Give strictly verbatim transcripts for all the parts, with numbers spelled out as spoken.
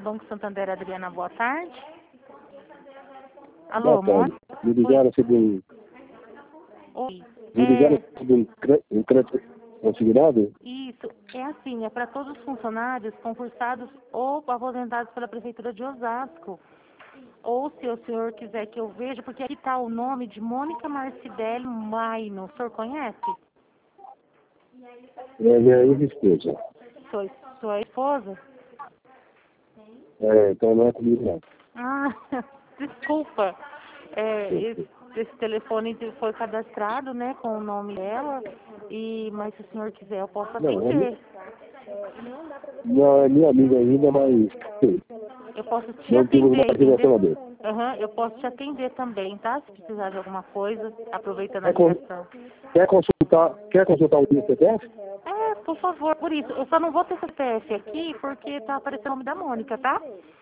Banco Santander, Adriana, boa tarde. Alô, Boa amor? tarde. Me ligaram sobre um... Oi. Me É, ligaram sobre um cre- um crédito consignado? isso, é assim, é para todos os funcionários concursados ou aposentados pela Prefeitura de Osasco. Ou se o senhor quiser que eu veja, porque aqui está o nome de Mônica Marcidelli Maino. O senhor conhece? É minha ex-esposa. Sua, sua esposa? É, então não é comigo não. Ah, desculpa. É, esse, esse telefone foi cadastrado, né, com o nome dela. E, mas se o senhor quiser, eu posso Não, é, atender. não, é minha amiga ainda, mas sim, Eu posso te não tive atender, mais entendeu? relacionamento. Aham, eu posso te atender também, tá? Se precisar de alguma coisa, aproveitando a Quer, con- ligação. quer consultar, quer consultar o I C P F? É, por favor, por isso. Eu só não vou ter C P F aqui porque tá aparecendo o nome da Mônica, tá?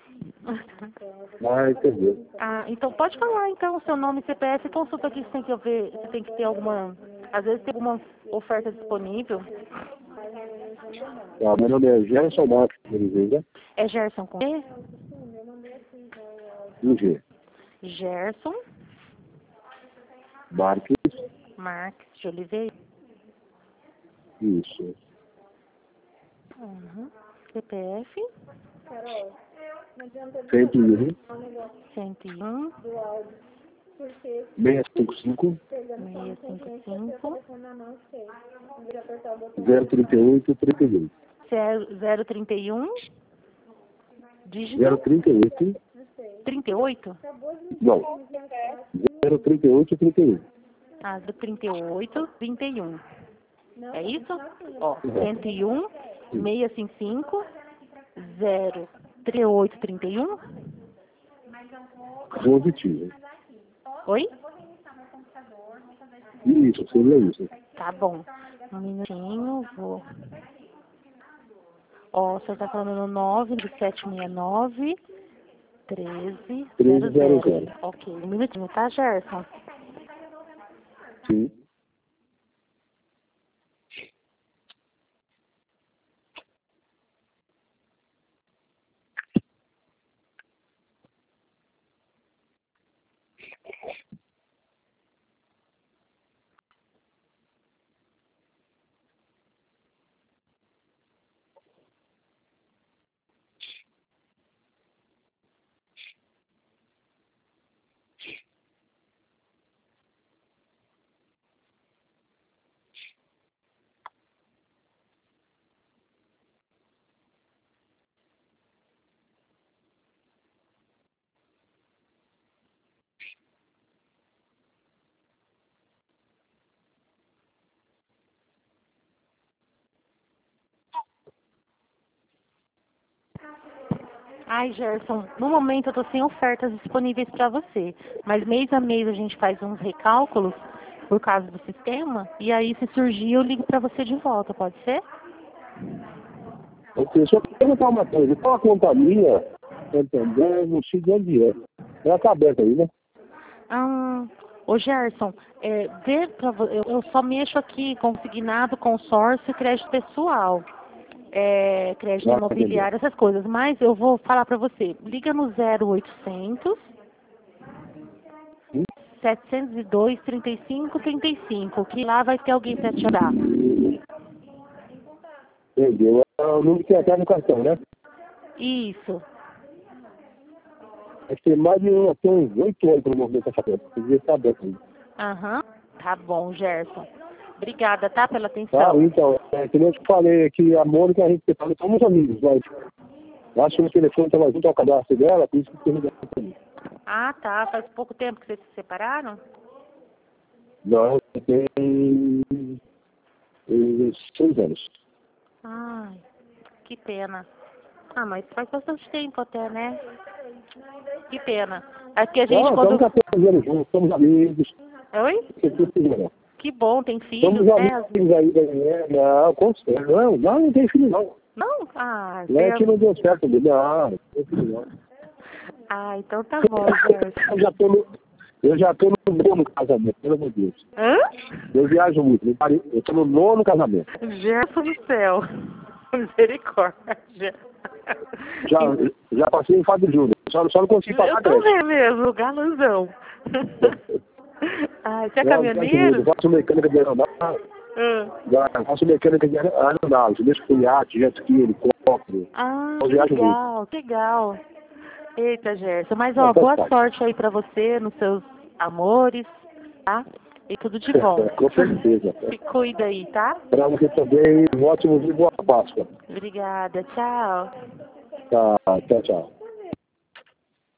Ah, entendeu. Ah, então pode falar então o seu nome e C P F, consulta aqui se tem que ver, se tem que ter alguma, às vezes tem alguma oferta disponível. Ah, meu nome é Gerson Marques de Oliveira, É Gerson com E? U G. Gerson Marques, Marques de Oliveira. isso. Uhum. C P F cento e um, cento e um, seiscentos e cinquenta e cinco, seiscentos e cinquenta e cinco, zero trinta e oito, trinta e um. zero trinta e um, dígito zero trinta e oito, trinta e oito? não, zero trinta e oito, trinta e um. Ah, do trinta e oito, trinta e um. É isso? Ó, cento e um, seiscentos e cinquenta e cinco, zero trinta e oito, trinta e um. Positivo. Oi? Isso, seria isso. Tá bom. Um minutinho, vou. Ó, o senhor tá falando no nove sete seis nove, treze zero zero. Ok, um minutinho, tá, Gerson? Sim. Ai, Gerson, no momento eu tô sem ofertas disponíveis para você, mas mês a mês a gente faz uns recálculos por causa do sistema, e aí se surgir eu ligo para você de volta, pode ser? Ok, só quero perguntar uma coisa. Qual a conta minha, Santander, não sei de onde é. Ela tá aberta aí, né? Ah, ô Gerson, é, vê pra, vo- eu, eu só mexo aqui consignado, consórcio e crédito pessoal. É, crédito Ah, imobiliário, essas coisas, mas eu vou falar para você, liga no zero oitocentos, setecentos e dois, trinta e cinco, trinta e cinco, que lá vai ter alguém para te dar. Entendeu? É o número que até no cartão, né? Isso. Acho que tem mais de um- tem uns oito anos para mover essa conta. Devia estar aberto aí. Aham. Tá bom, Gerson. Obrigada, tá, pela Tá, atenção. então, é, que nem eu te falei aqui, a Mônica, a gente separa, somos amigos, mas eu acho que o telefone estava junto ao cadastro dela, por isso que eu ligado pra mim. Ah, tá. Faz pouco tempo que vocês se separaram? Não, tem eh, seis anos. Ai, que pena. Ah, mas faz bastante tempo até, né? Que pena. Aqui a gente Não, quando... estamos catorze anos juntos, somos amigos. Oi? Não. Que bom, tem filhos, Somos né? amigos aí, né? Não, com certeza. Não, não, não tem filho não. Não? Ah, Não é que tem... não deu certo, não, não tem filho não. Ah, então tá bom, Gerson. Eu já tô no, eu já tô no nono casamento, pelo amor de Deus. Hã? Eu viajo muito, eu tô no nono casamento. Gerson do céu. Misericórdia. Já, já passei em Fábio Júnior, só, só não consigo pagar Eu a tô creche. vendo mesmo, galanzão. Ai, você é Eu caminhoneiro? faço mecânica de aeronave, Ah, faço mecânica de aeronave, deixo com iate, jet ski, helicóptero. ah, Eu que viajo muito. legal, que legal. Eita, Gerson, mas Não, ó, faz boa parte. sorte aí pra você nos seus amores, tá? E tudo de bom. Com certeza. Se cuida aí, tá? Para você também, um ótimo dia e boa Páscoa. Obrigada, tchau. Tá, tchau, tchau.